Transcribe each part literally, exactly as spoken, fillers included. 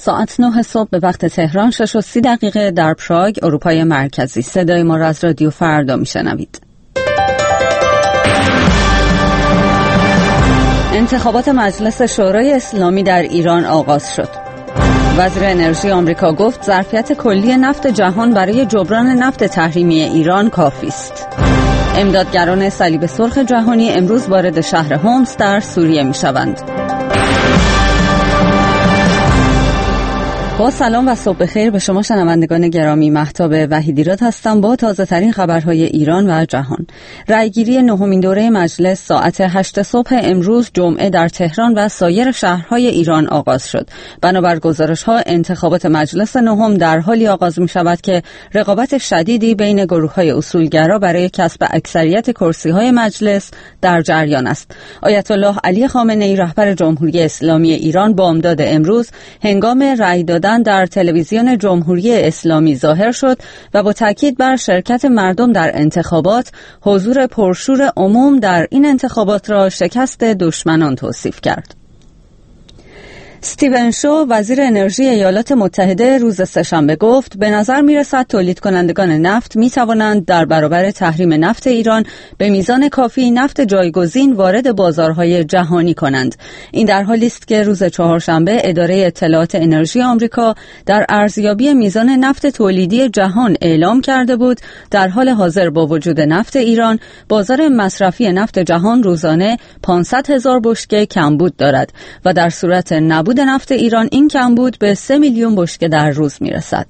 ساعت نه صبح به وقت تهران، شش و سی دقیقه در پراگ، اروپای مرکزی. صدای ما را از رادیو فردا میشنوید. انتخابات مجلس شورای اسلامی در ایران آغاز شد. وزیر انرژی آمریکا گفت ظرفیت کلی نفت جهان برای جبران نفت تحریمی ایران کافی است. امدادگران صلیب سرخ جهانی امروز وارد شهر هومس در سوریه میشوند. با سلام و صبح بخیر به شما شنوندگان گرامی. مهتاب وحیدیراد هستم با تازه ترین خبرهای ایران و جهان. رأیگیری نهمین دوره مجلس ساعت هشت صبح امروز جمعه در تهران و سایر شهرهای ایران آغاز شد. بنابر گزارش‌ها انتخابات مجلس نهم در حالی آغاز می شود که رقابت شدیدی بین گروه‌های اصولگرا برای کسب اکثریت کرسی‌های مجلس در جریان است. آیت الله علی خامنه‌ای رهبر جمهوری اسلامی ایران بامداد امروز هنگام رأی دادن در تلویزیون جمهوری اسلامی ظاهر شد و با تاکید بر شرکت مردم در انتخابات، حضور پرشور عموم در این انتخابات را شکست دشمنان توصیف کرد. استیون شو وزیر انرژی ایالات متحده روز سه‌شنبه گفت به نظر میرسد تولید کنندگان نفت می توانند در برابر تحریم نفت ایران به میزان کافی نفت جایگزین وارد بازارهای جهانی کنند. این در حالی است که روز چهارشنبه اداره اطلاعات انرژی آمریکا در ارزیابی میزان نفت تولیدی جهان اعلام کرده بود در حال حاضر با وجود نفت ایران، بازار مصرفی نفت جهان روزانه پانصد هزار بشکه کمبود دارد و در صورت نبود بود نفت ایران این کمبود به سه میلیون بشکه در روز میرسد.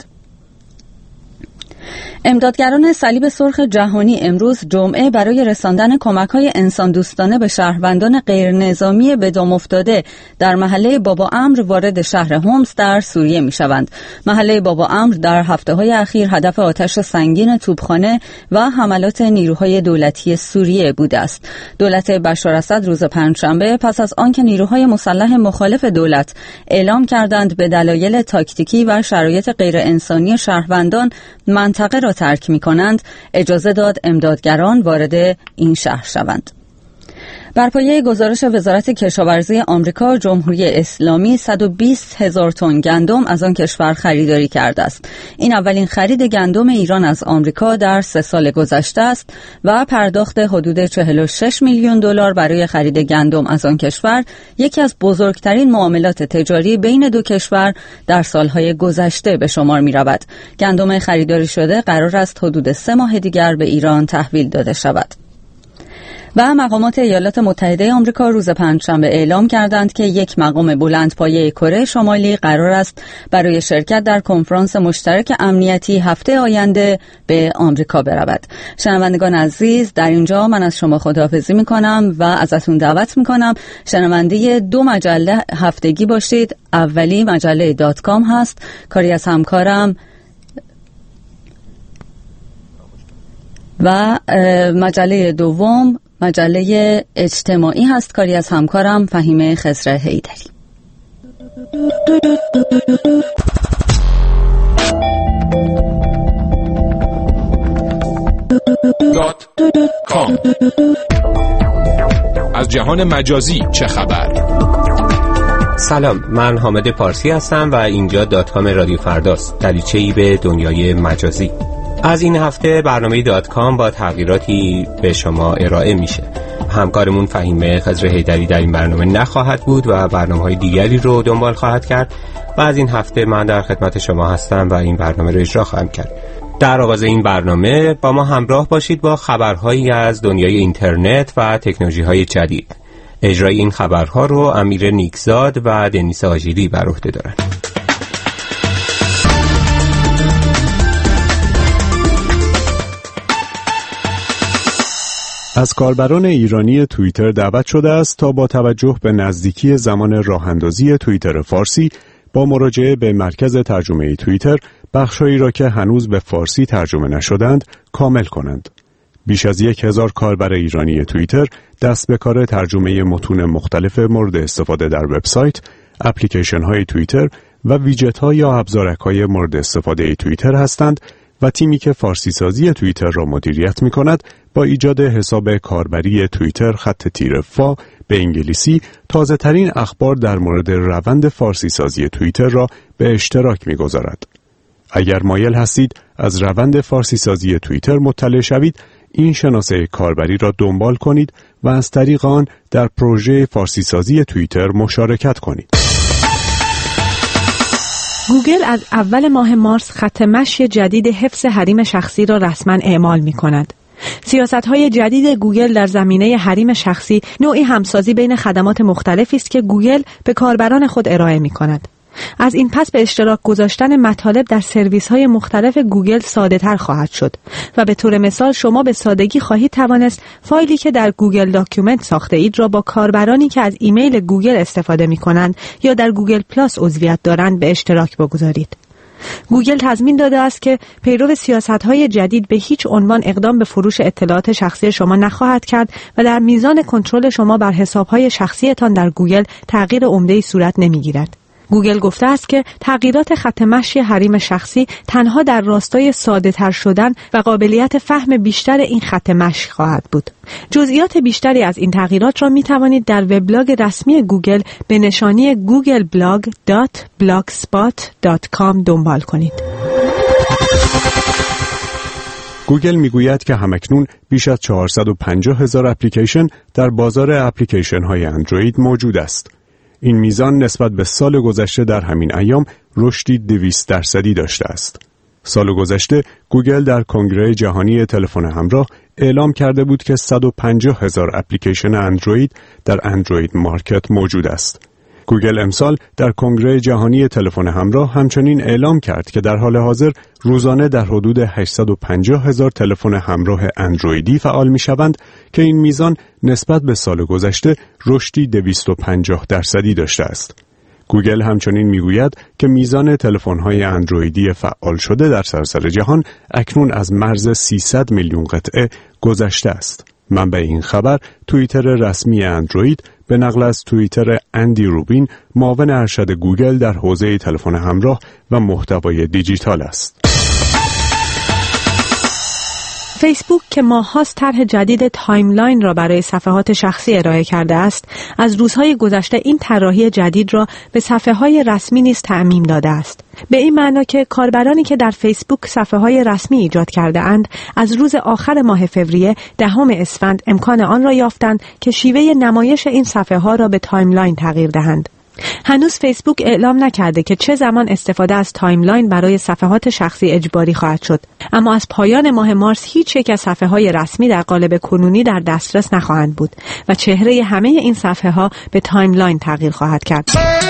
امدادگران صلیب سرخ جهانی امروز جمعه برای رساندن کمک‌های انسان دوستانه به شهروندان غیرنظامی به دام افتاده در محله بابا عمرو وارد شهر هومس در سوریه می‌شوند. محله بابا عمرو در هفته‌های اخیر هدف آتش سنگین توپخانه و حملات نیروهای دولتی سوریه بوده است. دولت بشار اسد روز پنجشنبه پس از آنکه نیروهای مسلح مخالف دولت اعلام کردند به دلایل تاکتیکی و شرایط غیرانسانی شهروندان منطقه را ترک می کنند، اجازه داد امدادگران وارد این شهر شوند. بر پایه گزارش وزارت کشاورزی آمریکا، جمهوری اسلامی صد و بیست هزار تن گندم از آن کشور خریداری کرده است. این اولین خرید گندم ایران از آمریکا در سه سال گذشته است و پرداخت حدود چهل و شش میلیون دلار برای خرید گندم از آن کشور یکی از بزرگترین معاملات تجاری بین دو کشور در سالهای گذشته به شمار می رود. گندم خریداری شده قرار است حدود سه ماه دیگر به ایران تحویل داده شود. و مقامات ایالات متحده آمریکا روز پنجشنبه اعلام کردند که یک مقام بلندپایه کره شمالی قرار است برای شرکت در کنفرانس مشترک امنیتی هفته آینده به آمریکا برود. شنوندگان عزیز، در اینجا من از شما خداحافظی می‌کنم و ازتون دعوت می‌کنم شنونده دو مجله هفتگی باشید. اولی مجله دات کام هست، کاری از همکارم، و مجله دوم مجله اجتماعی هست، کاری از همکارم فهیمه خضر حیدری. دات کام. از جهان مجازی چه خبر؟ سلام، من حامد پارسی هستم و اینجا دات کام رادیو فرداست، دریچه‌ای به دنیای مجازی. از این هفته برنامه دات کام با تغییراتی به شما ارائه میشه. همکارمون فهیمه خضر حیدری در این برنامه نخواهد بود و برنامه‌های دیگری رو دنبال خواهد کرد و از این هفته من در خدمت شما هستم و این برنامه رو اجرا خواهم کرد. در آغاز این برنامه با ما همراه باشید با خبرهایی از دنیای اینترنت و تکنولوژی‌های جدید. اجرای این خبرها رو امیر نیکزاد و دنیس آژیری بر عهده دارند. از کاربران ایرانی توییتر دعوت شده است تا با توجه به نزدیکی زمان راه‌اندازی توییتر فارسی با مراجعه به مرکز ترجمه توییتر بخشایی را که هنوز به فارسی ترجمه نشدند کامل کنند. بیش از یک هزار کاربر ایرانی توییتر دست به کار ترجمه متون مختلف مورد استفاده در وبسایت، اپلیکیشن های توییتر و ویجت ها یا ابزارک های مورد استفاده توییتر هستند و تیمی که فارسی سازی توییتر را مدیریت می کند با ایجاد حساب کاربری توییتر خط تیره فا به انگلیسی تازه ترین اخبار در مورد روند فارسی سازی توییتر را به اشتراک می گذارد. اگر مایل هستید از روند فارسی سازی توییتر مطلع شوید، این شناسه کاربری را دنبال کنید و از طریق آن در پروژه فارسی سازی توییتر مشارکت کنید. گوگل از اول ماه مارس خط مشی جدید حفظ حریم شخصی را رسما اعمال می کند. سیاست‌های جدید گوگل در زمینه حریم شخصی نوعی همسازی بین خدمات مختلفی است که گوگل به کاربران خود ارائه می کند. از این پس به اشتراک گذاشتن مطالب در سرویس‌های مختلف گوگل ساده‌تر خواهد شد و به طور مثال شما به سادگی خواهید توانست فایلی که در گوگل داکیومنت ساخته اید را با کاربرانی که از ایمیل گوگل استفاده می‌کنند یا در گوگل پلاس عضویت دارند به اشتراک بگذارید. گوگل تضمین داده است که پیرو سیاست‌های جدید به هیچ عنوان اقدام به فروش اطلاعات شخصی شما نخواهد کرد و در میزان کنترل شما بر حساب‌های شخصیتان در گوگل تغییر عمده‌ای صورت نمی‌گیرد. گوگل گفته است که تغییرات خط مشی حریم شخصی تنها در راستای ساده‌تر شدن و قابلیت فهم بیشتر این خط مشی خواهد بود. جزئیات بیشتری از این تغییرات را می توانید در وبلاگ رسمی گوگل به نشانی گوگل بلاگ دات بلاگسپات دات کام دنبال کنید. گوگل میگوید که همکنون بیش از چهارصد و پنجاه هزار اپلیکیشن در بازار اپلیکیشن های اندروید موجود است. این میزان نسبت به سال گذشته در همین ایام رشدی دویست درصدی داشته است. سال گذشته گوگل در کنگره جهانی تلفن همراه اعلام کرده بود که صد و پنجاه هزار اپلیکیشن اندروید در اندروید مارکت موجود است. گوگل امسال در کنگره جهانی تلفن همراه همچنین اعلام کرد که در حال حاضر روزانه در حدود هشتصد و پنجاه هزار تلفن همراه اندرویدی فعال می‌شوند که این میزان نسبت به سال گذشته رشدی دویست و پنجاه درصدی داشته است. گوگل همچنین میگوید که میزان تلفن‌های اندرویدی فعال شده در سراسر جهان اکنون از مرز سیصد میلیون قطعه گذشته است. منبع این خبر توییتر رسمی اندروید به نقل از توییتر اندی روبین، معاون ارشد گوگل در حوزه تلفن همراه و محتوای دیجیتال است. فیسبوک که ماه‌هاست طرح جدید تایملاین را برای صفحات شخصی ارائه کرده است، از روزهای گذشته این طراحی جدید را به صفحه‌های رسمی نیز تعمیم داده است. به این معنا که کاربرانی که در فیسبوک صفحه‌های رسمی ایجاد کرده اند، از روز آخر ماه فوریه دهم اسفند امکان آن را یافتند که شیوه نمایش این صفحه‌ها را به تایملاین تغییر دهند. هنوز فیسبوک اعلام نکرده که چه زمان استفاده از تایملاین برای صفحات شخصی اجباری خواهد شد، اما از پایان ماه مارس هیچ یک از صفحه‌های رسمی در قالب کنونی در دسترس نخواهند بود و چهره همه این صفحه‌ها به تایملاین تغییر خواهد کرد.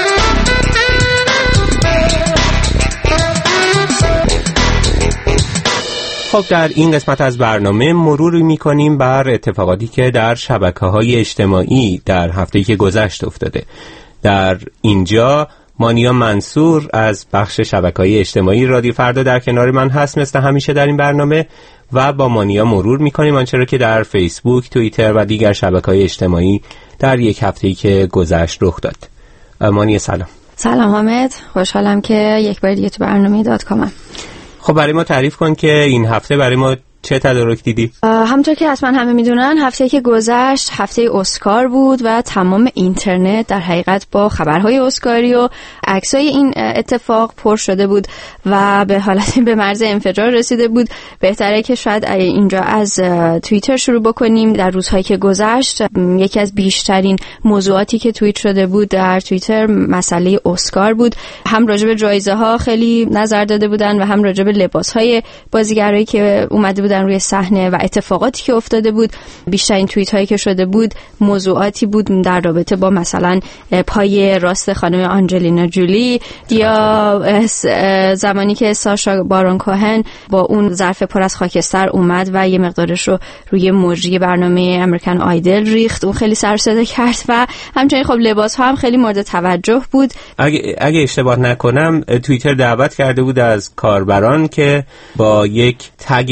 خب در این قسمت از برنامه مروری می‌کنیم بر اتفاقاتی که در شبکه‌های اجتماعی در هفته‌ای که گذشت افتاده. در اینجا مانیا منصور از بخش شبکه‌های اجتماعی رادیو فردا در کنار من هست مثل همیشه در این برنامه و با مانیا مرور می‌کنیم آنچه را که در فیسبوک، توییتر و دیگر شبکه‌های اجتماعی در یک هفته‌ای که گذشت رخ داد. مانیا سلام. سلام حامد، خوشحالم که یک بار دیگه تو برنامه دات کامم. خب برای ما تعریف کن که این هفته برای ما چه تدارک دیدی؟ همونطور که حتما همه میدونن هفته که گذشت هفته اسکار بود و تمام اینترنت در حقیقت با خبرهای اسکاری و عکسای این اتفاق پر شده بود و به حالت به مرز انفجار رسیده بود. بهتره که شاید اینجا از توییتر شروع بکنیم. در روزهایی که گذشت یکی از بیشترین موضوعاتی که توییت شده بود در توییتر مسئله اسکار بود. هم راجع به جایزه ها خیلی نظر داده بودن و هم راجع به لباس های بازیگرایی که اومده بود روی صحنه و اتفاقاتی که افتاده بود. بیشترین توییت هایی که شده بود موضوعاتی بود در رابطه با مثلا پای راست خانم آنجلینا جولی یا زمانی که ساشا بارون کوهن با اون ظرف پر از خاکستر اومد و یه مقدارش رو روی مجری برنامه امریکن آیدل ریخت. اون خیلی سر و صدا کرد و همچنین خب لباس ها هم خیلی مورد توجه بود. اگه اگه اشتباه نکنم توییتر دعوت کرده بود از کاربران که با یک تگ خاص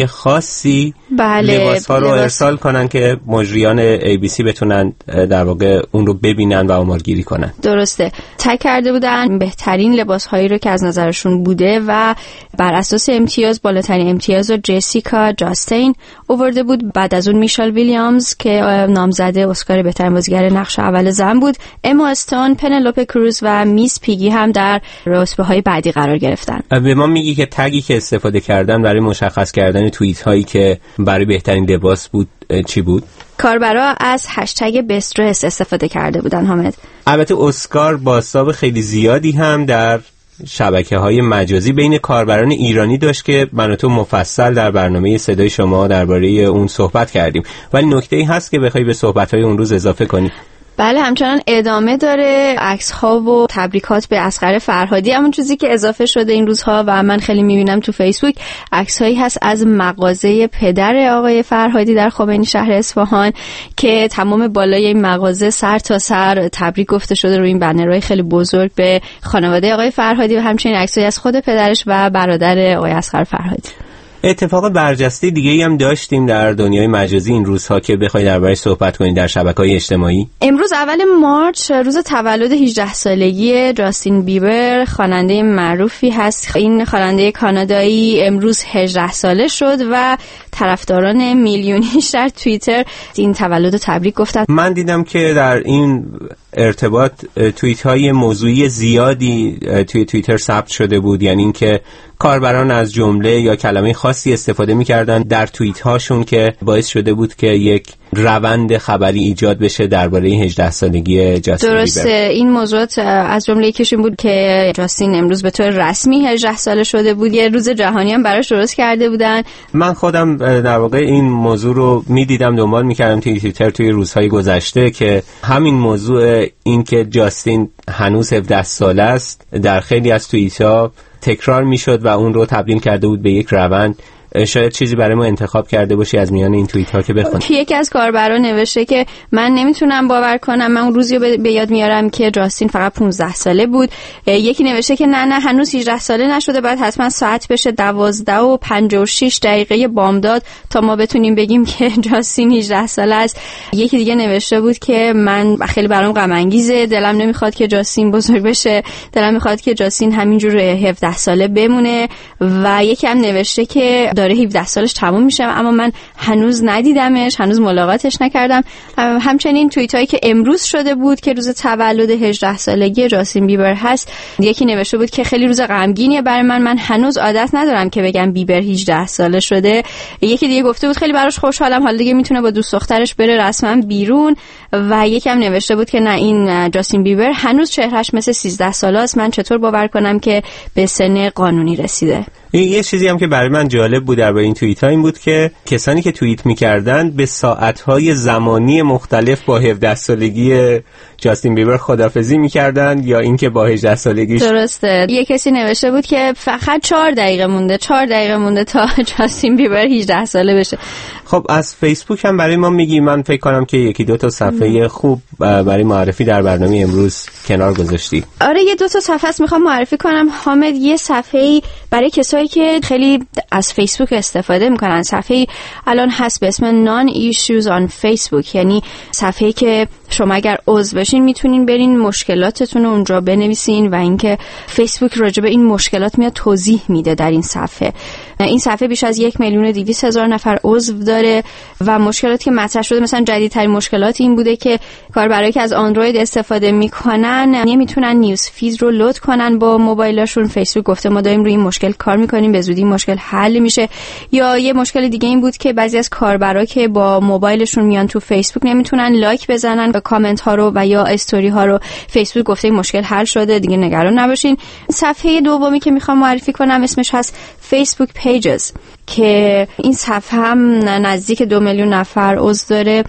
خاصی بله، لباس ها رو لباس... ارسال کنن که مجریان ای بی سی بتونن در واقع اون رو ببینن و آمارگیری کنن. درسته، تگ کرده بودن بهترین لباس هایی رو که از نظرشون بوده و بر اساس امتیاز بالاترین امتیاز رو جسیکا جاستین آورده بود، بعد از اون میشل ویلیامز که نامزد اسکار بهترین بازیگر نقش اول زن بود، اما استون، پنلوپه کروز و میس پیگی هم در رتبه‌های بعدی قرار گرفتن. به ما میگی که تگی که استفاده کردن برای مشخص کردن توییت هایی که برای بهترین لباس بود چی بود؟ کاربرا از هشتگ best dress استفاده کرده بودن حامد. البته اسکار بازتاب خیلی زیادی هم در شبکه‌های مجازی بین کاربران ایرانی داشت که من و تو مفصل در برنامه صدای شما درباره اون صحبت کردیم، ولی نکته‌ای هست که بخوای به صحبت‌های اون روز اضافه کنی. بله، همچنان ادامه داره عکس ها و تبریکات به اصغر فرهادی. همون چیزی که اضافه شده این روزها و من خیلی میبینم تو فیسبوک، عکس هایی هست از مغازه پدر آقای فرهادی در خمینی شهر اصفهان که تمام بالای این مغازه سر تا سر تبریک گفته شده روی این بنرهای خیلی بزرگ به خانواده آقای فرهادی و همچنین عکسایی از خود پدرش و برادر آقای اصغر فرهادی. اتفاق برجسته دیگه‌ای هم داشتیم در دنیای مجازی این روزها که بخوای درباره‌اش صحبت کنید در شبکه‌های اجتماعی. امروز اول مارچ روز تولد هجده سالگی جاستین بیبر، خواننده معروفی هست. این خواننده کانادایی امروز هجده ساله شد و طرفداران میلیونیش در توییتر این تولد تبریک گفتن. من دیدم که در این ارتباط توییت های موضوعی زیادی توی توییتر ثبت شده بود، یعنی اینکه کاربران از جمله یا کلمه خاصی استفاده می‌کردن در توییت هاشون که باعث شده بود که یک روند خبری ایجاد بشه درباره هجده سالگی جاستین بیبر. درسته، این موضوعات از جمله یکیش این بود که جاستین امروز به طور رسمی هجده ساله شده بود، یه روز جهانی هم براش درست کرده بودن. من خودم در واقع این موضوع رو می‌دیدم، دنبال می‌کردم توی توییتر توی روزهای گذشته که همین موضوع این که جاستین هنوز هفده ساله است در خیلی از توییت‌ها تکرار میشد و اون رو تبدیل کرده بود به یک روند. شاید چیزی برای ما انتخاب کرده باشی از میان این توییت ها که بخونیم. یکی از کاربران نوشته که من نمیتونم باور کنم، من اون روزی رو به یاد میارم که جاستین فقط پانزده ساله بود. یکی نوشته که نه نه هنوز هجده ساله نشده، باید حتما ساعت بشه دوازده و پنجاه و شش دقیقه بامداد تا ما بتونیم بگیم که جاستین هجده ساله است. یکی دیگه نوشته بود که من خیلی برام غم انگیزه، دلم نمیخواد که جاستین بزرگ بشه، دلم میخواد که جاستین همینجور هفده ساله بمونه. و یکی هم نوشته که داره هفده سالش تموم میشه اما من هنوز ندیدمش، هنوز ملاقاتش نکردم. همچنین توییت هایی که امروز شده بود که روز تولد هجده سالگی جاستین بیبر هست، یکی نوشته بود که خیلی روز غمگینیه برای من، من هنوز عادت ندارم که بگم بیبر هجده ساله شده. یکی دیگه گفته بود خیلی براش خوشحالم، حالا دیگه میتونه با دوست دخترش بره رسما بیرون. و یکی هم نوشته بود که نه، این جاستین بیبر هنوز چهرهش مثل سیزده ساله است، من چطور باور کنم که به سن قانونی رسیده. یه چیزی هم که برای من جالب بود در این توییت ها این بود که کسانی که توییت میکردن به ساعتهای زمانی مختلف با هفده سالگی جاستین بیبر خداحافظی میکردن یا اینکه با هجده سالگیش. درسته، یه کسی نوشته بود که فقط چهار دقیقه مونده چهار دقیقه مونده تا جاستین بیبر هجده ساله بشه. خب از فیسبوک هم برای ما میگی، من فکر کنم که یکی دو تا صفحه خوب برای معرفی در برنامه امروز کنار گذاشتی. آره، یه دو تا صفحه است میخوام معرفی کنم حامد. یه صفحه برای کسایی که خیلی از فیسبوک استفاده میکنن، صفحه الان هست به اسم Non Issues on Facebook، یعنی صفحه‌ای که شما اگر عضو بشین میتونین برین مشکلاتتون رو اونجا بنویسین و اینکه فیسبوک راجع به این مشکلات میاد توضیح میده در این صفحه. این صفحه بیش از یک میلیون و دویست هزار نفر عضو داره و مشکلاتی که مطرح شده، مثلا جدیدترین مشکلات این بوده که کاربرایی که از اندروید استفاده میکنن نمیتونن نیوز فید رو لود کنن با موبایلشون. فیسبوک گفته ما داریم روی این مشکل کار میکنیم، به زودی مشکل حل میشه. یا یه مشکل دیگه این بود که بعضی از کاربرا که با موبایلشون میان تو فیسبوک نمیتونن لایک بزنن به کامنت ها رو و یا استوری ها رو. فیسبوک گفته این مشکل حل شده، دیگه نگران نباشین. صفحه دومی که میخوام معرفی کنم اسمش هست فیسبوک پیجز که این صفحه هم نزدیک دو میلیون نفر عضو داره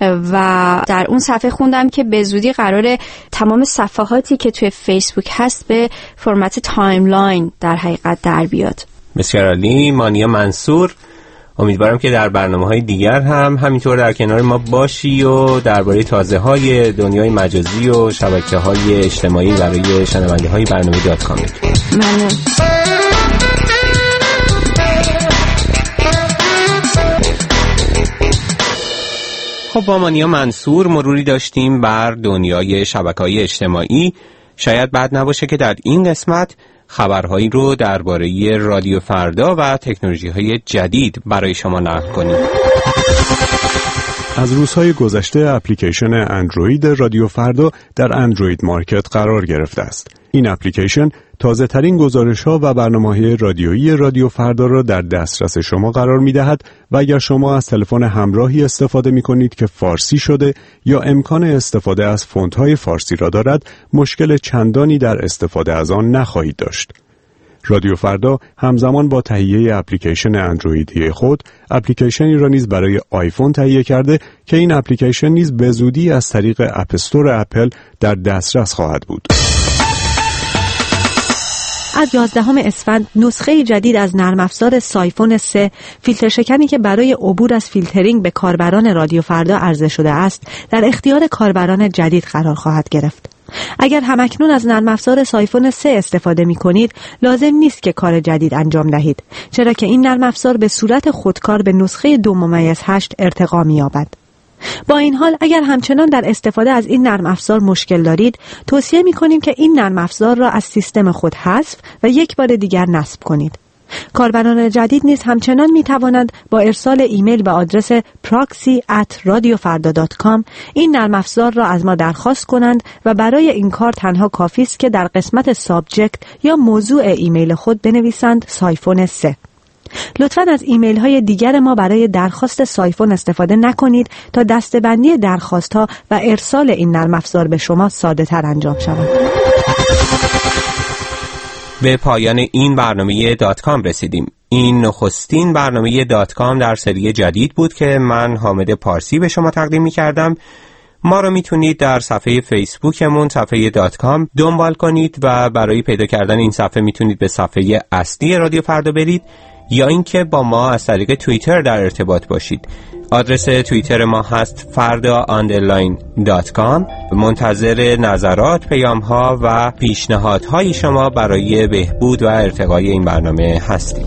و در اون صفحه خوندم که به زودی قراره تمام صفحاتی که توی فیسبوک هست به فرمت تایملاین در حقیقت در بیاد. بسیار عالی. مانیا منصور، امیدوارم که در برنامه‌های دیگر هم همینطور در کنار ما باشی و درباره تازه‌های دنیای مجازی و شبکه‌های اجتماعی برای شنونده‌های برنامه دات کام. ممنون. خب با مانیا منصور مروری داشتیم بر دنیای شبکه‌های اجتماعی. شاید بد نباشه که در این قسمت خبرهایی رو درباره رادیو فردا و تکنولوژی‌های جدید برای شما نقل کنیم. از روزهای گذشته اپلیکیشن اندروید رادیو فردا در اندروید مارکت قرار گرفته است. این اپلیکیشن تازه ترین گزارش ها و برنامه‌های رادیویی رادیو فردا را در دسترس شما قرار می دهد و اگر شما از تلفن همراهی استفاده می کنید که فارسی شده یا امکان استفاده از فونت های فارسی را دارد، مشکل چندانی در استفاده از آن نخواهید داشت. رادیو فردا همزمان با تهیه اپلیکیشن اندرویدی خود، اپلیکیشنی را نیز برای آیفون تهیه کرده که این اپلیکیشن نیز به زودی از طریق اپ استور اپل در دسترس خواهد بود. از یازدهم اسفند نسخه جدید از نرم افزار سایفون سه، فیلتر شکنی که برای عبور از فیلترینگ به کاربران رادیو فردا عرضه شده است، در اختیار کاربران جدید قرار خواهد گرفت. اگر همکنون از نرم افزار سایفون سه استفاده می کنید، لازم نیست که کار جدید انجام دهید، چرا که این نرم افزار به صورت خودکار به نسخه دو ممیز هشت ارتقا می یابد. با این حال اگر همچنان در استفاده از این نرم افزار مشکل دارید، توصیه می کنیم که این نرم افزار را از سیستم خود حذف و یک بار دیگر نصب کنید. کاربران جدید نیز همچنان می توانند با ارسال ایمیل به آدرس proxy at radiofarda dot com این نرم افزار را از ما درخواست کنند و برای این کار تنها کافی است که در قسمت سابجکت یا موضوع ایمیل خود بنویسند سایفون سه. لطفاً از ایمیل های دیگر ما برای درخواست سایفون استفاده نکنید تا دسته‌بندی درخواست ها و ارسال این نرم افزار به شما ساده تر انجام شود. به پایان این برنامه دات کام رسیدیم. این نخستین برنامه دات کام در سری جدید بود که من حامد پارسی به شما تقدیم می کردم. ما رو میتونید در صفحه فیسبوکمون صفحه دات کام دنبال کنید و برای پیدا کردن این صفحه میتونید به صفحه اصلی رادیو فردا برید یا اینکه با ما از طریق توییتر در ارتباط باشید. آدرس توییتر ما هست فردا آندرلاین دات کام. منتظر نظرات، پیام‌ها و پیشنهادهای شما برای بهبود و ارتقای این برنامه هستیم.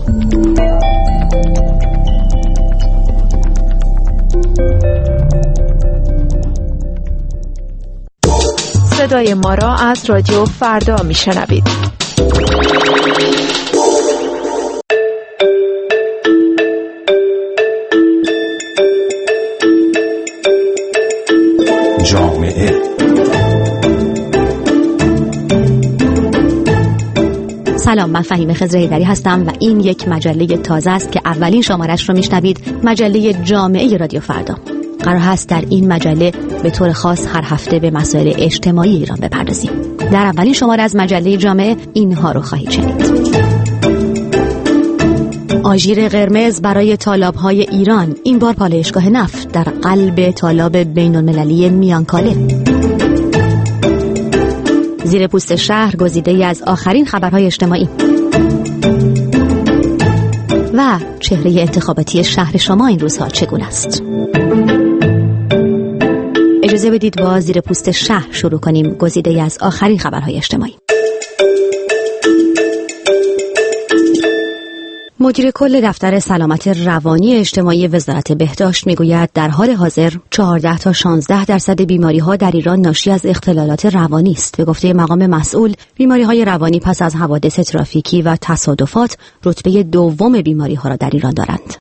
صدای ما را از رادیو فردا میشنوید. جامعه سلام، من فهیمه خضرهیدری هستم و این یک مجله تازه است که اولین شمارش رو میشنوید، مجله جامعه رادیو فردا. قرار هست در این مجله به طور خاص هر هفته به مسائل اجتماعی ایران بپردازیم. در اولین شماره از مجله جامعه اینها رو خواهید شنید. آژیر قرمز برای تالاب‌های ایران، این بار پالایشگاه نفت در قلب تالاب بین‌المللی میانکاله. زیر پوست شهر گزیده‌ای از آخرین خبرهای اجتماعی و چهره انتخاباتی شهر شما این روزها چگونه است. اجازه بدید با زیر پوست شهر شروع کنیم، گزیده‌ای از آخرین خبرهای اجتماعی. مدیر کل دفتر سلامت روانی اجتماعی وزارت بهداشت میگوید در حال حاضر چهارده تا شانزده درصد بیماری‌ها در ایران ناشی از اختلالات روانی است. به گفته مقام مسئول، بیماری‌های روانی پس از حوادث ترافیکی و تصادفات رتبه دوم بیماری‌ها را در ایران دارند.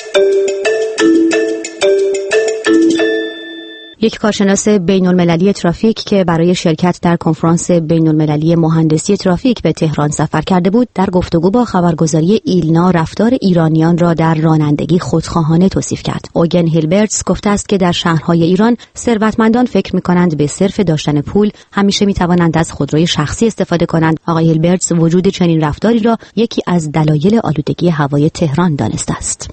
یک کارشناس بین‌المللی ترافیک که برای شرکت در کنفرانس بین‌المللی مهندسی ترافیک به تهران سفر کرده بود، در گفتگو با خبرگزاری ایلنا رفتار ایرانیان را در رانندگی خودخواهانه توصیف کرد. اوگن هیلبرتس گفته است که در شهرهای ایران ثروتمندان فکر می‌کنند به صرف داشتن پول همیشه می‌توانند از خودروی شخصی استفاده کنند. آقای هیلبرتس وجود چنین رفتاری را یکی از دلایل آلودگی هوای تهران دانسته است.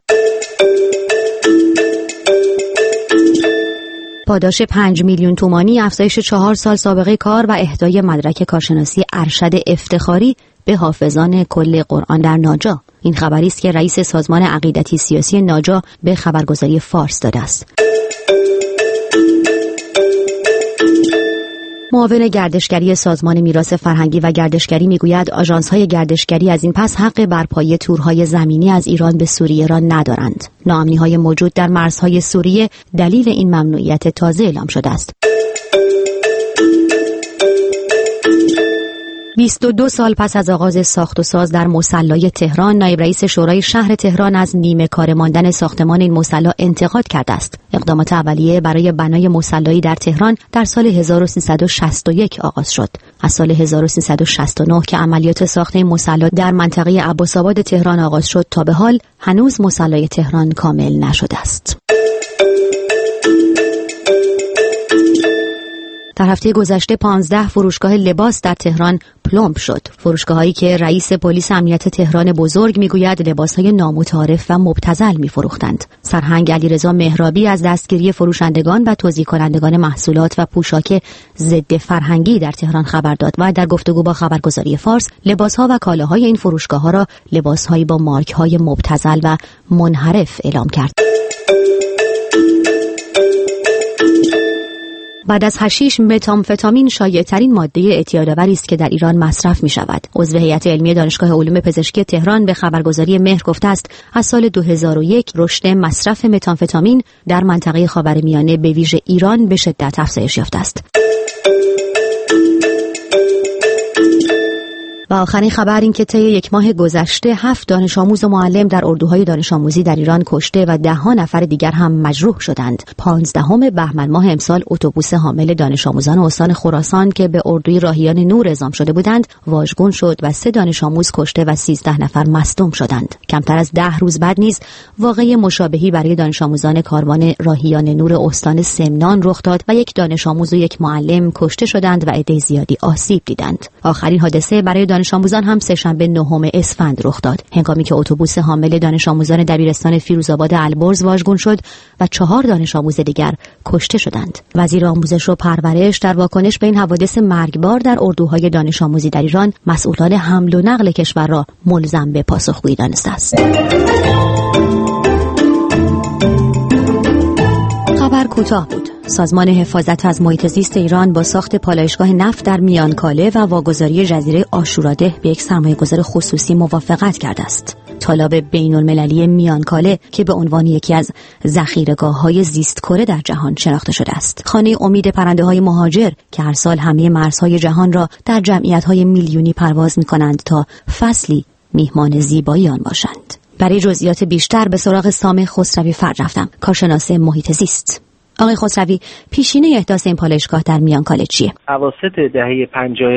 پاداش پنج میلیون تومانی، افزایش چهار سال سابقه کار و اهدای مدرک کارشناسی ارشد افتخاری به حافظان کل قرآن در ناجا. این خبری است که رئیس سازمان عقیدتی سیاسی ناجا به خبرگزاری فارس داده است. معاون گردشگری سازمان میراث فرهنگی و گردشگری میگوید آژانس‌های گردشگری از این پس حق برپایی تورهای زمینی از ایران به سوریه را ندارند. ناامنی‌های موجود در مرزهای سوریه دلیل این ممنوعیت تازه اعلام شده است. بیست و دو سال پس از آغاز ساخت و ساز در مصلای تهران، نایب رئیس شورای شهر تهران از نیمه کاره ماندن ساختمان این مصلا انتقاد کرده است. اقدامات اولیه برای بنای مصلایی در تهران در سال هزار و سیصد و شصت و یک آغاز شد. از سال هزار و سیصد و شصت و نه که عملیات ساخت این مصلا در منطقه عباس‌آباد تهران آغاز شد تا به حال هنوز مصلای تهران کامل نشده است. در هفته گذشته پانزده فروشگاه لباس در تهران پلمب شد. فروشگاهایی که رئیس پلیس امنیت تهران بزرگ میگوید لباسهای نامتعارف و مبتذل میفروختند. سرهنگ علیرضا مهرابی از دستگیری فروشندگان و توزیع کنندگان محصولات و پوشاک ضد فرهنگی در تهران خبر داد و در گفتگو با خبرگزاری فارس لباسها و کالاهای این فروشگاه‌ها را لباسهایی با مارک‌های مبتذل و منحرف اعلام کرد. بعد از حشیش متامفتامین شایع‌ترین ماده اعتیادآوری است که در ایران مصرف می‌شود. عضو هیئت علمی دانشگاه علوم پزشکی تهران به خبرگزاری مهر گفته است از سال دو هزار و یک رشد مصرف متامفتامین در منطقه خاورمیانه به ویژه ایران به شدت افزایش یافته است. و آخرین خبر این که طی یک ماه گذشته هفت دانش آموز و معلم در اردوهای دانش آموزی در ایران کشته و ده ها نفر دیگر هم مجروح شدند. پانزدهم بهمن ماه امسال اتوبوس حامل دانش آموزان استان خراسان که به اردوی راهیان نور اعزام شده بودند واژگون شد و سه دانش آموز کشته و سیزده نفر مصدوم شدند. کمتر از ده روز بعد نیز واقعه مشابهی برای دانش آموزان کاروان راهیان نور استان سمنان رخ داد و یک دانش آموز و یک معلم کشته شدند و عده زیادی آسیب دیدند. آخرین حادثه برای دانش آموزان هم سه‌شنبه نهم اسفند رخ داد، هنگامی که اتوبوس حامل دانش آموزان دبیرستان فیروزآباد البرز واژگون شد و چهار دانش آموز دیگر کشته شدند. وزیر آموزش و پرورش در واکنش به این حوادث مرگبار در اردوهای دانش آموزی در ایران مسئولان حمل و نقل کشور را ملزم به پاسخگویی دانسته است. خبر کوتاه بود. سازمان حفاظت از محیط زیست ایران با ساخت پالایشگاه نفت در میانکاله و واگذاری جزیره عاشوراده به یک سرمایه‌گذار خصوصی موافقت کرده است. طالاب بین‌المللی میانکاله که به عنوان یکی از ذخیره‌گاه‌های زیست‌کره در جهان شناخته شده است. خانه امید پرنده‌های مهاجر که هر سال همه مرزهای جهان را در جمعیت‌های میلیونی پرواز می‌کنند تا فصلی میهمان زیبایی آن باشند. برای جزئیات بیشتر به سراغ سامح خسروی فرد رفتم، کارشناس محیط زیست. آقای خسروی، پیشینه احداث این پالایشگاه در میانکاله چیه؟ اواسط دهه پنجاه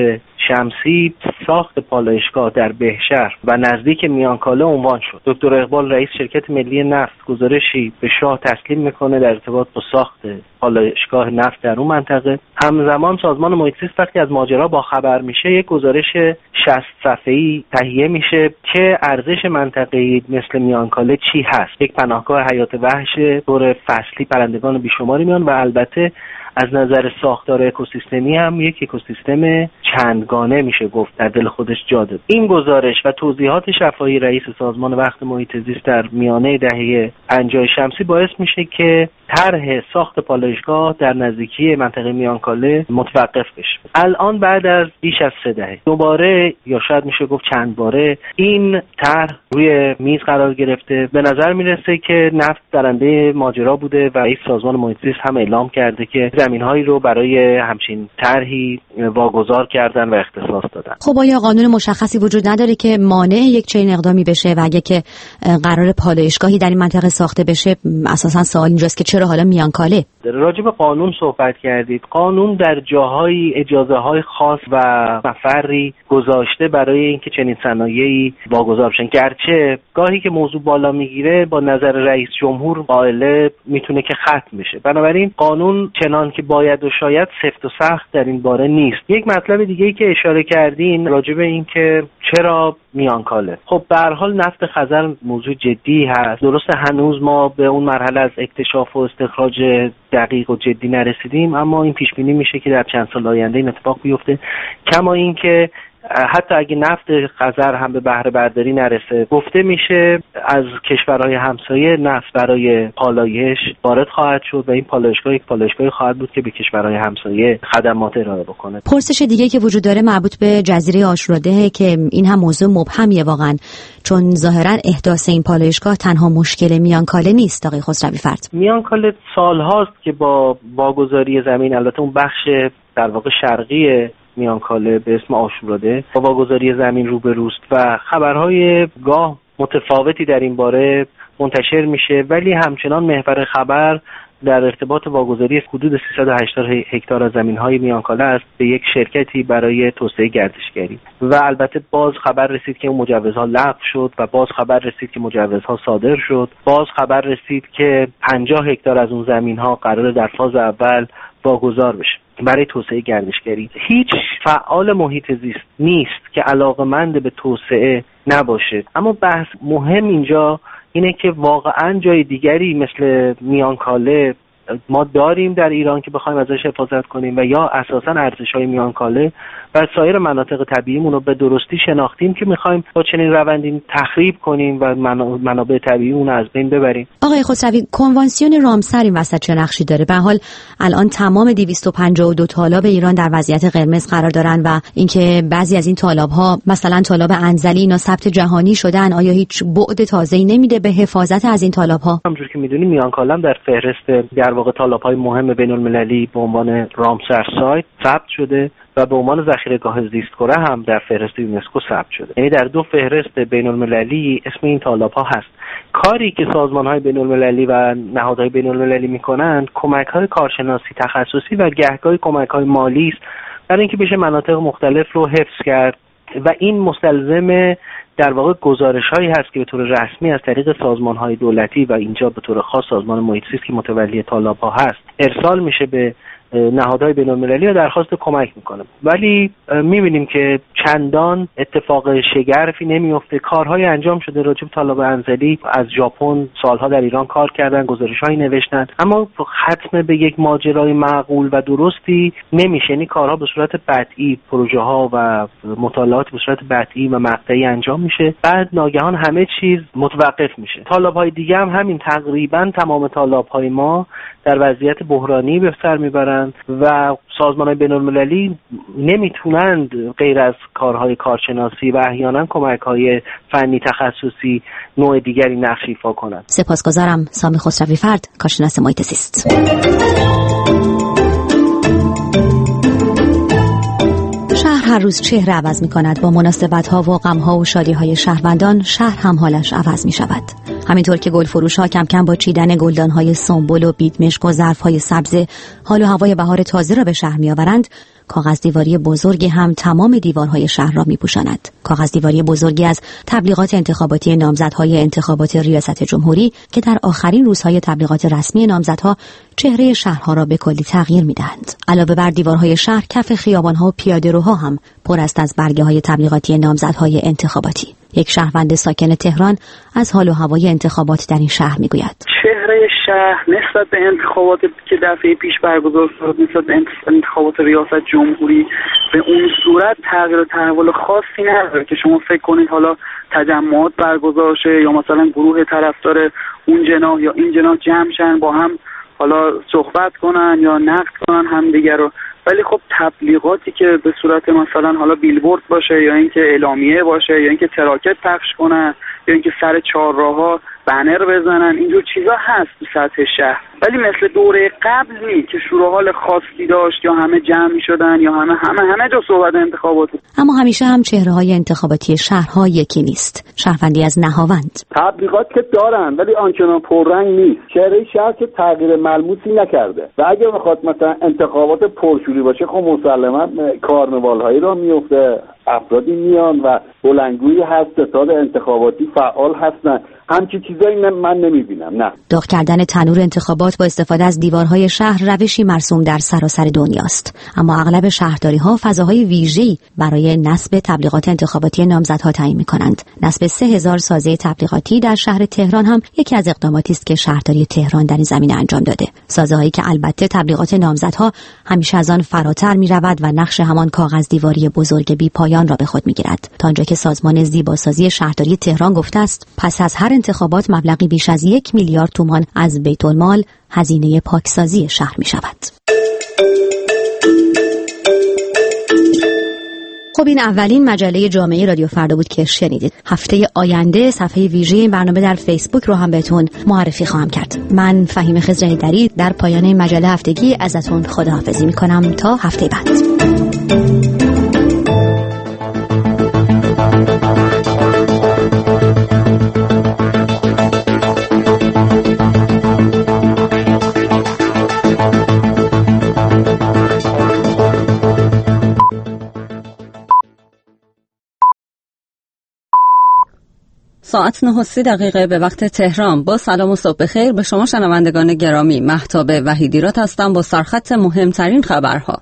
شمسی ساخت پالایشگاه در بهشهر و نزدیک میانکاله عنوان شد. دکتر اقبال رئیس شرکت ملی نفت گزارشی به شاه تسلیم میکنه در ارتباط با ساخت پالایشگاه نفت در اون منطقه. همزمان سازمان محیط زیست وقتی از ماجرا با خبر میشه یک گزارش شصت صفحه‌ای تهیه میشه که ارزش منطقه‌ای مثل میانکاله چی هست. یک پناهگاه حیات وحش دور فصلی پرندگان بیشماری میان و البته از نظر ساختار اکوسیستمی هم یک اکوسیستم چندگانه میشه گفت در دل خودش جا داد. این گزارش و توضیحات شفاهی رئیس سازمان وقت محیط زیست در میانه دهه پنجاه شمسی باعث میشه که طرح ساخت پالایشگاه در نزدیکی منطقه میانکاله متوقف بشه. الان بعد از بیش از سه دهه دوباره یا شاید میشه گفت چند باره این طرح روی میز قرار گرفته. به نظر میرسه که نفت درنده ماجرا بوده و رئیس سازمان محیط زیست هم اعلام کرده که زمین‌هایی رو برای همچین طرحی واگذار کردن و اختصاص دادن. خب آیا قانون مشخصی وجود نداره که مانع یک چنین اقدامی بشه و اگه که قرار پالایشگاهی در این منطقه ساخته بشه اساساً سوال اینجاست که چرا حالا میانکاله؟ راجع به قانون صحبت کردید. قانون در جاهای اجازه‌های خاص و مفری گذاشته برای اینکه چنین صنایعی واگذار بشن، گرچه گاهی که موضوع بالا میگیره با نظر رئیس جمهور قائله میتونه که ختم بشه. بنابراین قانون چنان که باید و شاید سفت و سخت در این باره نیست. یک مطلب دیگه‌ای که اشاره کردین راجع به این که چرا میانکاله. خب به هر حال نفت خزر موضوع جدی هست. درسته هنوز ما به اون مرحله از اکتشاف و استخراج دقیق و جدی نرسیدیم، اما این پیش بینی میشه که در چند سال آینده این اتفاق بیفته. کما اینکه حتی اگه نفت قزر هم به بهره برداری نرسه، گفته میشه از کشورهای همسایه نفت برای پالایش وارد خواهد شد و این پالایشگاه یک پالایشگاهی خواهد بود که به کشورهای همسایه خدمات ارائه بکنه. پرسش دیگه که وجود داره مربوط به جزیره آشوراده که این هم موضوع مبهمیه واقعا، چون ظاهرا احداث این پالایشگاه تنها مشکل میانکاله نیست. آقای خسروی فرد، میانکاله سالهاست که با واگذاری زمین، البته اون بخش در واقع شرقی میانکاله به اسم آشوراده با واگذاری زمین روبروست و خبرهای گاه متفاوتی در این باره منتشر میشه، ولی همچنان محور خبر در ارتباط واگذاری حدود سیصد و هشتاد هکتار از زمین‌های میانکاله است به یک شرکتی برای توسعه گردشگری و البته باز خبر رسید که اون مجوزها لغو شد و باز خبر رسید که مجوزها صادر شد، باز خبر رسید که پنجاه هکتار از اون زمین‌ها قراره در فاز اول واگذار بشه برای توسعه گردشگری. هیچ فعال محیط زیست نیست که علاقه‌مند به توسعه نباشه، اما بحث مهم اینجا اینه که واقعا جای دیگری مثل میانکاله ما داریم در ایران که بخوایم ازش حفاظت کنیم و یا اساساً ارزش‌های میانکاله و سایر مناطق طبیعیمون رو به درستی شناختیم که می‌خوایم با چنین روندی تخریب کنیم و منابع طبیعیمون رو از بین ببریم. آقای خسروی، کنوانسیون رامسر این وسط چه نقشی داره؟ به هر حال الان تمام دویست و پنجاه و دو تالاب ایران در وضعیت قرمز قرار دارن و اینکه بعضی از این تالاب‌ها مثلا تالاب انزلی اینا ثبت جهانی شدن، آیا هیچ بعد تازه‌ای نمیده به حفاظت از این تالاب‌ها؟ همونجوری که می‌دونید میانکاله در فهرست در واقع تالاب‌های مهم بین‌المللی به عنوان رامسر سایت ثبت شده و به عنوان ذخیره‌گاه زیست‌کره هم در فهرست یونسکو ثبت شده. یعنی در دو فهرست بین‌المللی اسم این تالاب‌ها هست. کاری که سازمان‌های بین‌المللی و نهادهای بین‌المللی می‌کنند کمک‌های کارشناسی تخصصی و گهگاهی کمک‌های مالی است برای اینکه بشه مناطق مختلف رو حفظ کرد و این مستلزم در واقع گزارش‌هایی هست که به طور رسمی از طریق سازمان‌های دولتی و اینجا به طور خاص سازمان محیط زیست که متولی تالاب‌ها هست ارسال میشه به نهادهای بین‌المللی و درخواست کمک میکنه، ولی میبینیم که چندان اتفاق شگرفی نمیفته. کارهای انجام شده راجع به تالاب انزلی، از ژاپن سالها در ایران کار کردن، گزارش‌هایی نوشتن، اما ختم به یک ماجرای معقول و درستی نمیشه. یعنی کارها به صورت بدئی، پروژه‌ها و مطالعات به صورت بدئی و مقطعی انجام میشه، بعد ناگهان همه چیز متوقف میشه. تالاب‌های دیگه هم همین، تقریبا تمام تالاب‌های ما در وضعیت بحرانی به سر میبرند و سازمان‌های بین‌المللی نمیتونند غیر از کارهای کارشناسی و احیانا کمک‌های فنی تخصصی نوع دیگری نقش ایفا کنند. سپاسگزارم. سامی خسروی فرد، کارشناس محیط زیست. شهر هر روز چهره عوض می کند. با مناسبت ها و غم ها و شادی های شهروندان شهر هم حالش عوض می شود. همینطور که گل فروش ها کم کم با چیدن گلدان های سنبل و بیدمشک و ظرف های سبز حال و هوای بهار تازه را به شهر می آورند، کاغذ دیواری بزرگی هم تمام دیوارهای شهر را می‌پوشاند. کاغذ دیواری بزرگی از تبلیغات انتخاباتی نامزدهای انتخابات ریاست جمهوری که در آخرین روزهای تبلیغات رسمی نامزدها چهره شهرها را به کلی تغییر می‌دهند. علاوه بر دیوارهای شهر، کف خیابان‌ها و پیاده‌روها هم پر است از برگه‌های تبلیغاتی نامزدهای انتخاباتی. یک شهروند ساکن تهران از حال و هوای انتخابات در این شهر میگوید: چهره شهر نسبت به انتخابات که دفعه پیش برگزار شد، نسبت به انتخابات ریاست جمهوری به اون صورت تغییر و تحول خاصی نداره که شما فکر کنید حالا تجمعات برگزار شه یا مثلا گروه طرفدار اون جناح یا این جناح جمع شن با هم حالا صحبت کنن یا نقد کنن همدیگه رو، ولی خب تبلیغاتی که به صورت مثلا حالا بیلبورد باشه یا اینکه اعلامیه باشه یا اینکه تراکت پخش کنن یا اینکه سر چهارراه‌ها بنر بزنن، اینجور چیزا هست تو سطح شهر، ولی مثل دوره قبل نیست که شور و حال خاصی داشت یا همه جمع می‌شدن یا همه همه همه جا صحبت انتخابات. اما همیشه هم چهره‌های انتخاباتی شهرها یکی نیست. شهروندی از نهاوند: تبلیغات که دارن ولی آنچنان پررنگ نیست. چهره شهر که تغییر ملموسی نکرده و اگه بخواد مثلا انتخابات پرشوری باشه خب مسلماً کارناوال‌هایی را میفته، افرادی میان و بلندگویی هست، ستاد انتخاباتی فعال هستن، همچین چیزایی من نمیبینم. نه. داغ کردن تنور انتخابات با استفاده از دیوارهای شهر روشی مرسوم در سراسر دنیاست، اما اغلب شهرداری‌ها فضاهای ویژه‌ای برای نصب تبلیغات انتخاباتی نامزدها تعیین می‌کنند. نصب سه هزار سازه تبلیغاتی در شهر تهران هم یکی از اقداماتی است که شهرداری تهران در این زمینه انجام داده. سازه‌هایی که البته تبلیغات نامزدها همیشه از آن فراتر می‌رود و نقش همان کاغذ دیواری بزرگ بی‌پایان نمایان را به خود می‌گیرد، تا آنجا که سازمان زیباسازی شهرداری تهران گفته است پس از هر انتخابات مبلغی بیش از یک میلیارد تومان از بیت المال هزینه پاکسازی شهر می‌شود. خب این اولین مجله جامعه رادیو فردا بود که شنیدید. هفته آینده صفحه ویژه این برنامه در فیسبوک رو هم بهتون معرفی خواهم کرد. من فهیم خضرعیدری در پایان این مجله هفتگی ازتون خداحافظی میکنم تا هفته بعد. ساعت نه و سی دقیقه به وقت تهران. با سلام و صبح بخیر به شما شنوندگان گرامی. مهتاب وحیدیرات هستم با سرخط مهمترین خبرها.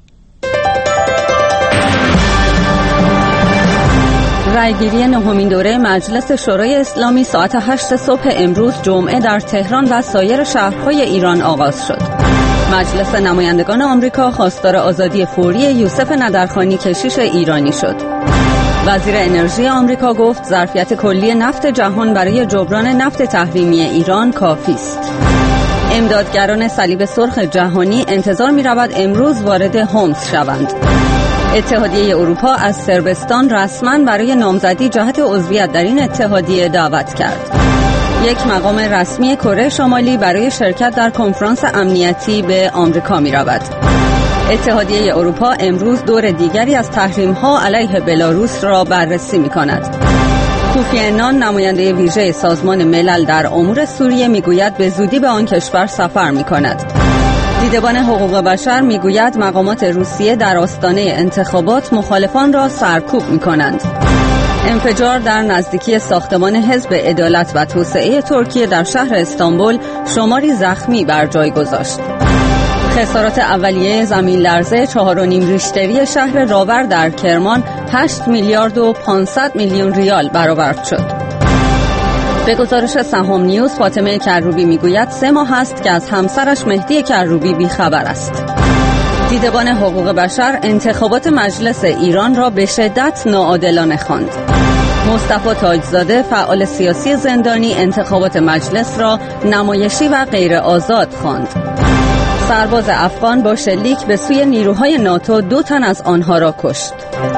رأیگیری نهمین دوره مجلس شورای اسلامی ساعت هشت صبح امروز جمعه در تهران و سایر شهرهای ایران آغاز شد. مجلس نمایندگان آمریکا خواستار آزادی فوری یوسف ندرخانی کشیش ایرانی شد. وزیر انرژی آمریکا گفت ظرفیت کلی نفت جهان برای جبران نفت تحریمی ایران کافی است. امدادگران صلیب سرخ جهانی انتظار می‌رود امروز وارد هومس شوند. اتحادیه اروپا از صربستان رسما برای نامزدی جهت عضویت در این اتحادیه دعوت کرد. یک مقام رسمی کره شمالی برای شرکت در کنفرانس امنیتی به آمریکا می‌رود. اتحادیه اروپا امروز دور دیگری از تحریم‌ها علیه بلاروس را بررسی می‌کند. کوفی عنان نماینده ویژه سازمان ملل در امور سوریه می‌گوید به زودی به آن کشور سفر می‌کند. دیدبان حقوق بشر می‌گوید مقامات روسیه در آستانه انتخابات مخالفان را سرکوب می‌کنند. انفجار در نزدیکی ساختمان حزب عدالت و توسعه ترکیه در شهر استانبول شماری زخمی بر جای گذاشت. خسارات اولیه زمین لرزه چهار و نیم ریشتری شهر راور در کرمان هشت میلیارد و پانصد میلیون ریال برآورد شد. به گزارش سهام نیوز فاطمه کروبی میگوید سه ماه است که از همسرش مهدی کروبی بیخبر است. دیدبان حقوق بشر انتخابات مجلس ایران را به شدت ناعادلانه خواند. مصطفی تاجزاده فعال سیاسی زندانی انتخابات مجلس را نمایشی و غیر آزاد خواند. سرباز افغان با شلیک به سوی نیروهای ناتو دو تن از آنها را کشت.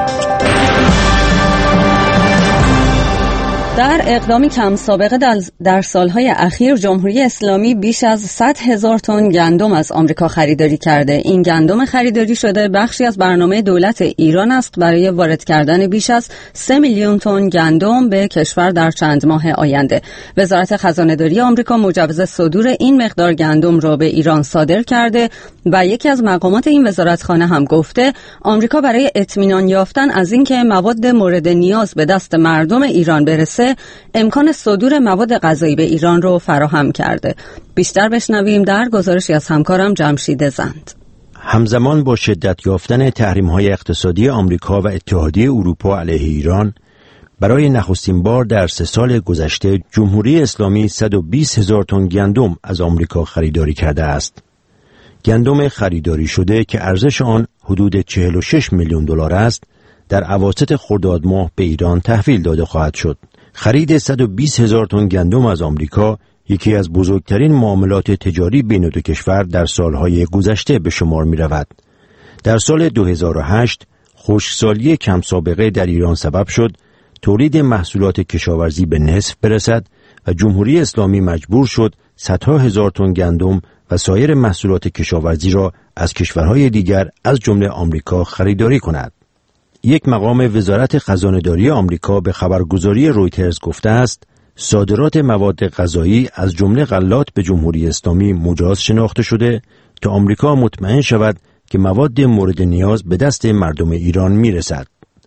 در اقدامی کم سابقه در سالهای اخیر جمهوری اسلامی بیش از صد هزار تن گندم از آمریکا خریداری کرده. این گندم خریداری شده بخشی از برنامه دولت ایران است برای وارد کردن بیش از سه میلیون تن گندم به کشور در چند ماه آینده. وزارت خزانه‌داری آمریکا مجوز صدور این مقدار گندم را به ایران صادر کرده و یکی از مقامات این وزارتخانه هم گفته آمریکا برای اطمینان یافتن از اینکه مواد مورد نیاز به دست مردم ایران برسه امکان صدور مواد غذایی به ایران رو فراهم کرده. بیشتر بشنویم در گزارشی از همکارم جمشید زند. همزمان با شدت یافتن تحریم‌های اقتصادی آمریکا و اتحادیه اروپا علیه ایران، برای نخستین بار در سه سال گذشته جمهوری اسلامی صد و بیست هزار تن گندم از آمریکا خریداری کرده است. گندم خریداری شده که ارزش آن حدود چهل و شش میلیون دلار است، در اواسط خرداد ماه به ایران تحویل داده خواهد شد. خرید صد و بیست هزار تن گندم از آمریکا یکی از بزرگترین معاملات تجاری بین دو کشور در سالهای گذشته به شمار می رود. در سال دو هزار و هشت خشکسالی کم سابقه در ایران سبب شد تولید محصولات کشاورزی به نصف برسد و جمهوری اسلامی مجبور شد صدها هزار تن گندم و سایر محصولات کشاورزی را از کشورهای دیگر از جمله آمریکا خریداری کند. یک مقام وزارت خزانه‌داری آمریکا به خبرگزاری رویترز گفته است صادرات مواد غذایی از جمله غلات به جمهوری اسلامی مجاز شناخته شده تا آمریکا مطمئن شود که مواد مورد نیاز به دست مردم ایران میرسد.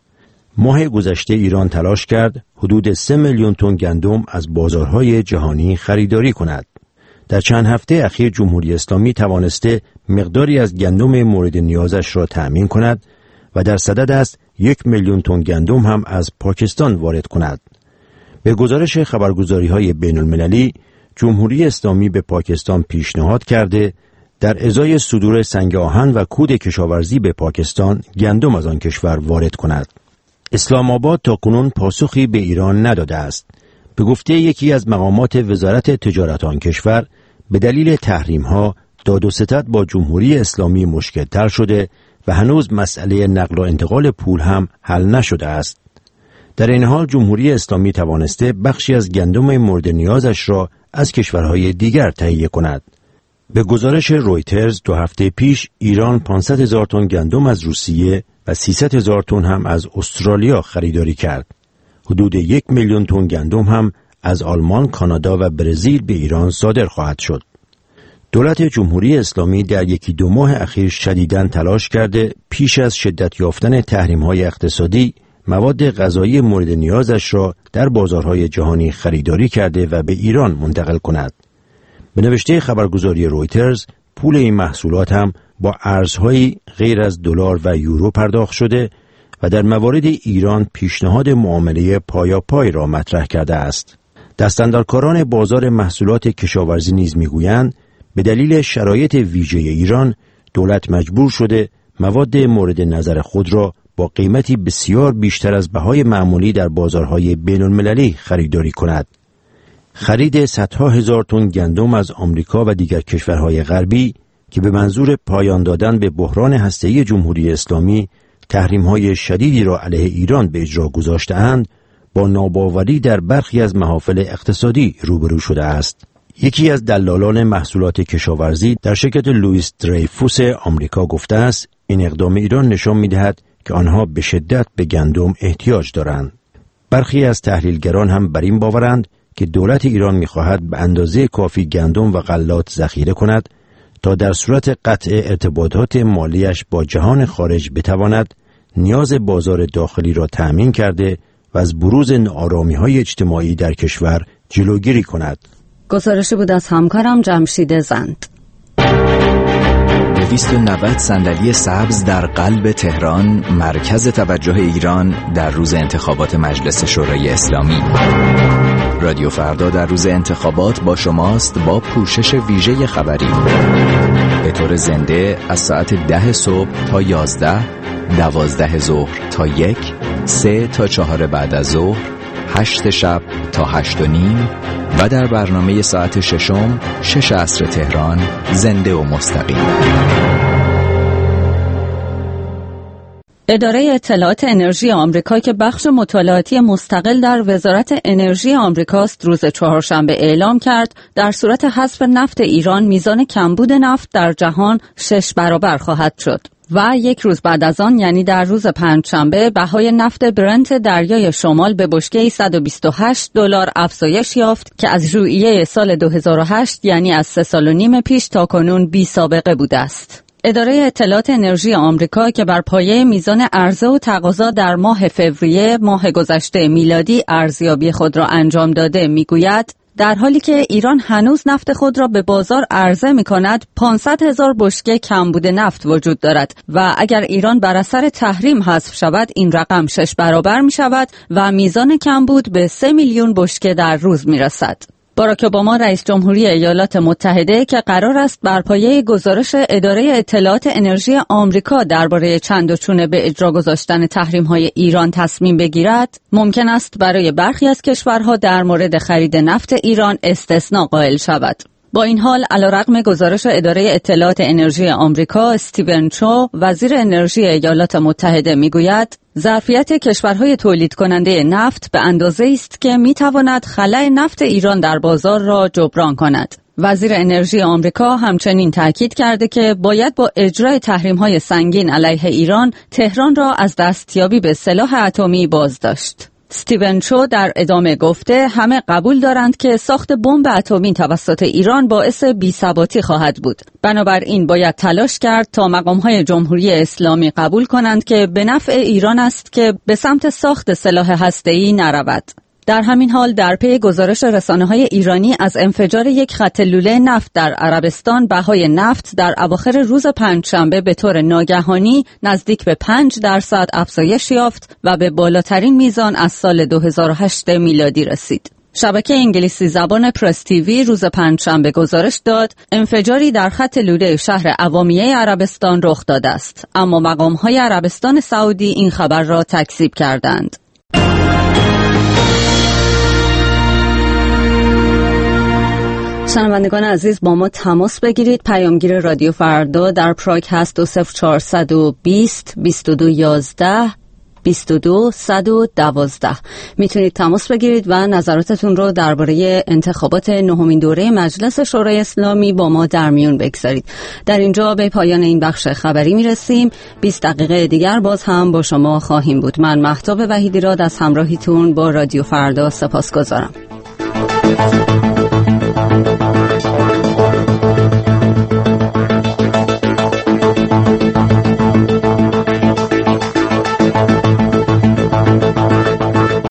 ماه گذشته ایران تلاش کرد حدود سه میلیون تن گندم از بازارهای جهانی خریداری کند. در چند هفته اخیر جمهوری اسلامی توانسته مقداری از گندم مورد نیازش را تأمین کند و در صدد است یک میلیون تن گندم هم از پاکستان وارد کند. به گزارش خبرگزاری‌های بین المللی، جمهوری اسلامی به پاکستان پیشنهاد کرده در ازای صدور سنگ آهن و کود کشاورزی به پاکستان گندم از آن کشور وارد کند. اسلام آباد تاکنون پاسخی به ایران نداده است. به گفته یکی از مقامات وزارت تجارت آن کشور، به دلیل تحریم‌ها داد و ستد با جمهوری اسلامی مشکل‌تر شده و هنوز مسئله نقل و انتقال پول هم حل نشده است. در این حال جمهوری اسلامی توانسته بخشی از گندم مورد نیازش را از کشورهای دیگر تهیه کند. به گزارش رویترز دو هفته پیش ایران پانصد هزار تن گندم از روسیه و سیصد هزار تن هم از استرالیا خریداری کرد. حدود یک میلیون تن گندم هم از آلمان، کانادا و برزیل به ایران صادر خواهد شد. دولت جمهوری اسلامی در یکی دو ماه اخیر شدیداً تلاش کرده پیش از شدت یافتن تحریم‌های اقتصادی مواد غذایی مورد نیازش را در بازارهای جهانی خریداری کرده و به ایران منتقل کند. به نوشته خبرگزاری رویترز، پول این محصولات هم با ارزهای غیر از دلار و یورو پرداخت شده و در موارد ایران پیشنهاد معامله پایاپای را مطرح کرده است. دستاندرکاران بازار محصولات کشاورزی نیز میگویند به دلیل شرایط ویژه ایران دولت مجبور شده مواد مورد نظر خود را با قیمتی بسیار بیشتر از بهای معمولی در بازارهای بین المللی خریداری کند. خرید صدها هزار تن گندم از آمریکا و دیگر کشورهای غربی که به منظور پایان دادن به بحران هسته‌ای جمهوری اسلامی تحریم‌های شدیدی را علیه ایران به اجرا گذاشته‌اند، با ناباوری در برخی از محافل اقتصادی روبرو شده است. یکی از دلالان محصولات کشاورزی در شرکت لوئیس دریفوس آمریکا گفته است این اقدام ایران نشان می‌دهد که آنها به شدت به گندم احتیاج دارند. برخی از تحلیلگران هم بر این باورند که دولت ایران می‌خواهد به اندازه کافی گندم و غلات ذخیره کند تا در صورت قطع ارتباطات مالیش با جهان خارج بتواند نیاز بازار داخلی را تأمین کرده و از بروز ناآرامی‌های اجتماعی در کشور جلوگیری کند. گزارشی بود از همکارم جمشید زند. دویست و نود صندلی سبز در قلب تهران، مرکز توجه ایران در روز انتخابات مجلس شورای اسلامی. رادیو فردا در روز انتخابات با شماست با پوشش ویژه خبری به طور زنده از ساعت ده صبح تا یازده، دوازده ظهر تا یک، سه تا چهار بعد از ظهر، هشت شب تا هشت و نیم و در برنامه ساعت ششم شش عصر تهران زنده و مستقیم. اداره اطلاعات انرژی آمریکا که بخش مطالعاتی مستقل در وزارت انرژی آمریکاست روز چهارشنبه اعلام کرد در صورت حذف نفت ایران میزان کمبود نفت در جهان شش برابر خواهد شد. و یک روز بعد از آن یعنی در روز پنجشنبه بهای نفت برنت دریای شمال به بشکه صد و بیست و هشت دلار افزایش یافت که از ژوئیه سال دو هزار و هشت یعنی از سه سال و نیم پیش تا کنون بی سابقه بوده است. اداره اطلاعات انرژی آمریکا که بر پایه میزان عرضه و تقاضا در ماه فوریه ماه گذشته میلادی ارزیابی خود را انجام داده میگوید در حالی که ایران هنوز نفت خود را به بازار عرضه می کند، پانصد هزار بشکه کمبود نفت وجود دارد و اگر ایران بر اثر تحریم حذف شود این رقم شش برابر می شود و میزان کمبود به سه میلیون بشکه در روز می رسد. باراک اوباما رئیس جمهوری ایالات متحده که قرار است بر پایه گزارش اداره اطلاعات انرژی آمریکا درباره چند و چونه به اجرا گذاشتن تحریم‌های ایران تصمیم بگیرد، ممکن است برای برخی از کشورها در مورد خرید نفت ایران استثناء قائل شود. با این حال علیرغم گزارش اداره اطلاعات انرژی آمریکا، استیون چو وزیر انرژی ایالات متحده میگوید ظرفیت کشورهای تولید کننده نفت به اندازه است که میتواند خلأ نفت ایران در بازار را جبران کند. وزیر انرژی آمریکا همچنین تاکید کرده که باید با اجرای تحریم‌های سنگین علیه ایران تهران را از دستیابی به سلاح اتمی بازداشت. استیون چو در ادامه گفته همه قبول دارند که ساخت بمب اتمی توسط ایران باعث بی‌ثباتی خواهد بود. بنابراین باید تلاش کرد تا مقام‌های جمهوری اسلامی قبول کنند که به نفع ایران است که به سمت ساخت سلاح هسته‌ای نرود. در همین حال در پی گزارش رسانه‌های ایرانی از انفجار یک خط لوله نفت در عربستان، بهای نفت در اواخر روز پنجشنبه به طور ناگهانی نزدیک به پنج درصد افزایش یافت و به بالاترین میزان از سال دو هزار و هشت میلادی رسید. شبکه انگلیسی زبان پرس تیوی روز پنجشنبه گزارش داد انفجاری در خط لوله شهر اوامیه عربستان رخ داده است، اما مقام‌های عربستان سعودی این خبر را تکذیب کردند. شنوندگان عزیز، با ما تماس بگیرید. پیامگیر رادیو فردا در پراگ هست دو صفر چهارصد و بیست بیست و دو یازده بیست و دو صد و دوازده. میتونید تماس بگیرید و نظراتتون رو درباره انتخابات نهمین دوره مجلس شورای اسلامی با ما در میون بگذارید. در اینجا به پایان این بخش خبری میرسیم. بیست دقیقه دیگر باز هم با شما خواهیم بود. من مهتاب وحیدی راد از همراهیتون با رادیو فردا سپاسگزارم.